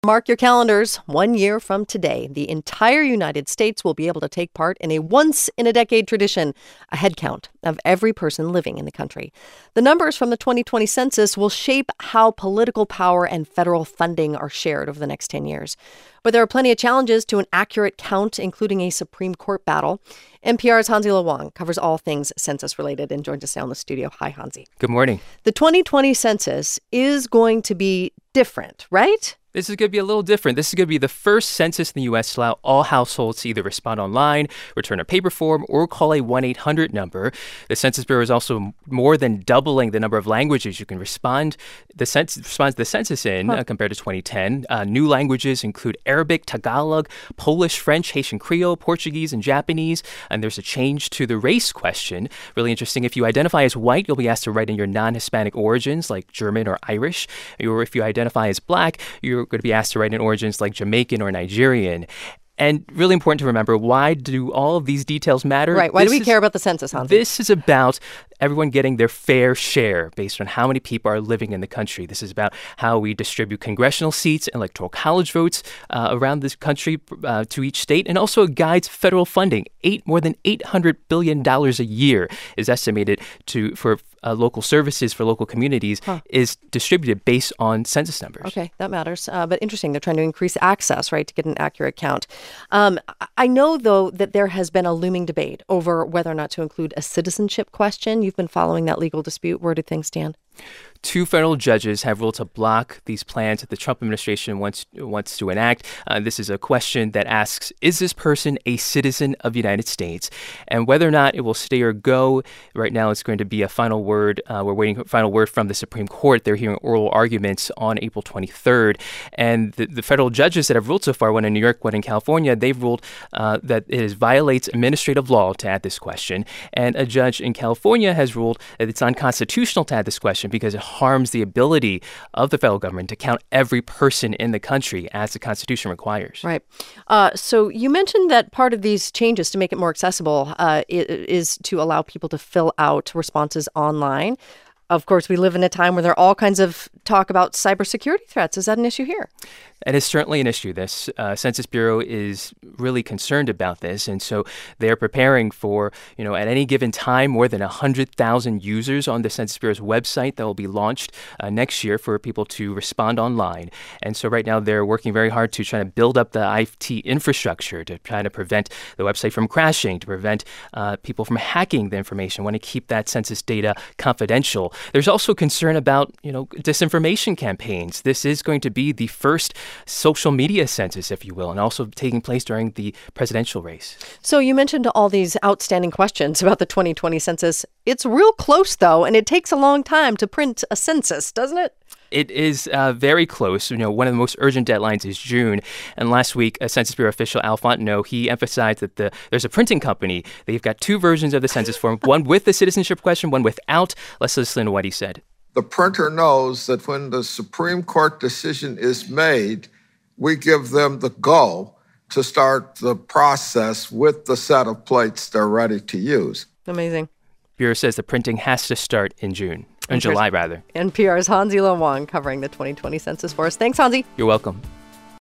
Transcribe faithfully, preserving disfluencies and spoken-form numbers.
Mark your calendars. One year from today, the entire United States will be able to take part in a once-in-a-decade tradition, a head count of every person living in the country. The numbers from the twenty twenty census will shape how political power and federal funding are shared over the next ten years. But there are plenty of challenges to an accurate count, including a Supreme Court battle. N P R's Hansi Lo Wang covers all things census-related and joins us now in the studio. Hi, Hansi. Good morning. The twenty twenty census is going to be different, right? This is going to be a little different. This is going to be the first census in the U S to allow all households to either respond online, return a paper form, or call a one eight hundred number. The Census Bureau is also more than doubling the number of languages you can respond the census, respond to the census in huh. uh, compared to twenty ten. Uh, new languages include Arabic, Tagalog, Polish, French, Haitian Creole, Portuguese, and Japanese. And there's a change to the race question. Really interesting. If you identify as white, you'll be asked to write in your non-Hispanic origins like German or Irish. Or if you identify as black, you're going to be asked to write in origins like Jamaican or Nigerian. And really important to remember, why do all of these details matter? Right. Why this do we is, care about the census, Hansi? This is about everyone getting their fair share based on how many people are living in the country. This is about how we distribute congressional seats, electoral college votes uh, around this country uh, to each state, and also guides federal funding. Eight more than eight hundred billion dollars a year is estimated to for uh, local services for local communities huh. is distributed based on census numbers. Okay, that matters. Uh, but interesting, they're trying to increase access, right, to get an accurate count. Um, I know, though, that there has been a looming debate over whether or not to include a citizenship question. You've been following that legal dispute. Where do things stand? Two federal judges have ruled to block these plans that the Trump administration wants wants to enact. Uh, this is a question that asks, is this person a citizen of the United States? And whether or not it will stay or go, right now it's going to be a final word. Uh, we're waiting for a final word from the Supreme Court. They're hearing oral arguments on April twenty-third. And the, the federal judges that have ruled so far, one in New York, one in California, they've ruled uh, that it is, violates administrative law to add this question. And a judge in California has ruled that it's unconstitutional to add this question because it harms the ability of the federal government to count every person in the country as the Constitution requires. Right. Uh, so you mentioned that part of these changes to make it more accessible uh, is to allow people to fill out responses online. Of course, we live in a time where there are all kinds of talk about cybersecurity threats. Is that an issue here? It is certainly an issue. This uh, Census Bureau is really concerned about this. And so they're preparing for, you know, at any given time, more than one hundred thousand users on the Census Bureau's website that will be launched uh, next year for people to respond online. And so right now they're working very hard to try to build up the I T infrastructure to try to prevent the website from crashing, to prevent uh, people from hacking the information, want to keep that census data confidential. There's also concern about, you know, disinformation campaigns. This is going to be the first social media census, if you will, and also taking place during the presidential race. So you mentioned all these outstanding questions about the twenty twenty census. It's real close, though, and it takes a long time to print a census, doesn't it? It is uh, very close. You know, one of the most urgent deadlines is June. And last week, a Census Bureau official, Al Fontenot, he emphasized that the there's a printing company. They've got two versions of the census form, one with the citizenship question, one without. Let's listen to what he said. The printer knows that when the Supreme Court decision is made, we give them the go to start the process with the set of plates they're ready to use. Amazing. Bureau says the printing has to start in June. In July, rather. N P R's Hansi Lo Wang covering the twenty twenty census for us. Thanks, Hansi. You're welcome.